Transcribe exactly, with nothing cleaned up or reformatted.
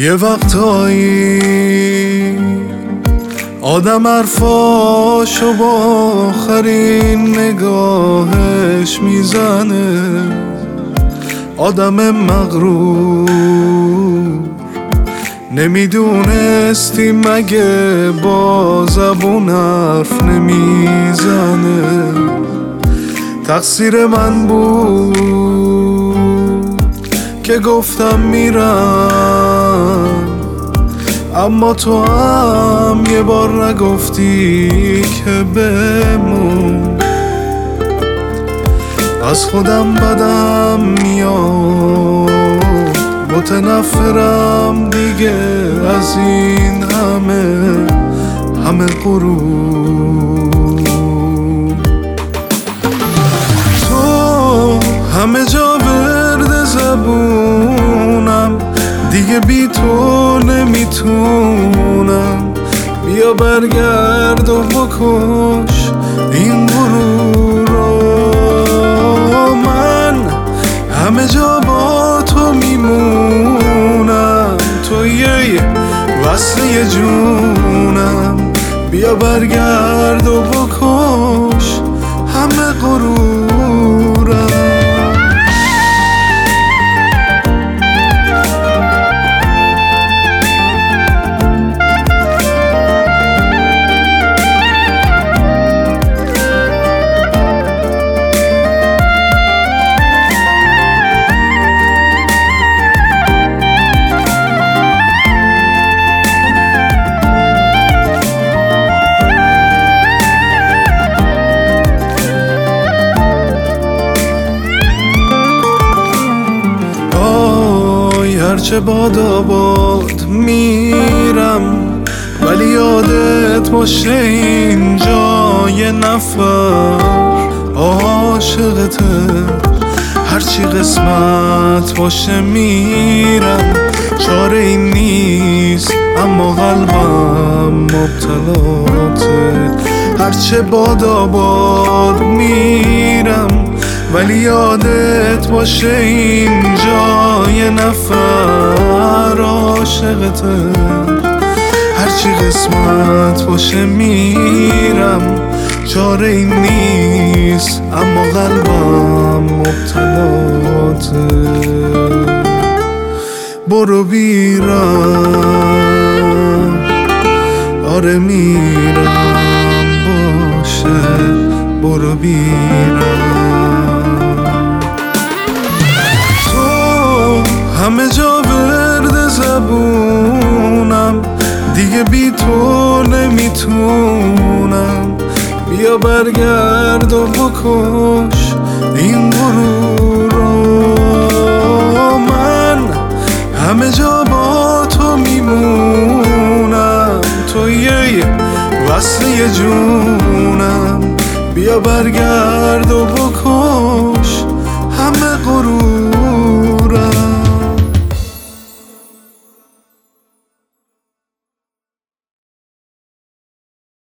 یه وقتایی آدم حرفاشو با آخرین نگاهش میزنه، آدم مغرور نمیدونستی مگه با زبون حرف نمیزنه. تقصیر من بود که گفتم میرم، اما تو هم یه بار نگفتی که بمون. از خودم بدم میاد، متنفرم دیگه از این همه همه غرور. تو همه جا ورد زبونم، دیگه بی تو نمیتونم. بیا برگرد و بکش این غرور رو. من همه جا با تو میمونم، تو یه وصله جونم. بیا برگرد و بکش همه غرورم. هرچه باد آباد میرم، ولی یادت باشه اینجا یه نفر عاشقته. هرچی قسمت باشه میرم، چاره این نیست اما قلبم مبتلاته. هرچه باد آباد میرم، ولی یادت باشه اینجا یه نفر عاشقته. هرچی قسمت باشه میرم، چاره این نیست اما قلبم مبتلاته. برو بیرم، آره میرم، باشه برو بیرم. همه جا ورد زبونم، دیگه بی تو نمیتونم. بیا برگرد و بکش این غرور رو. من همه جا با تو میمونم، تو یه وصله جونم. بیا برگرد و بکش همه غرور.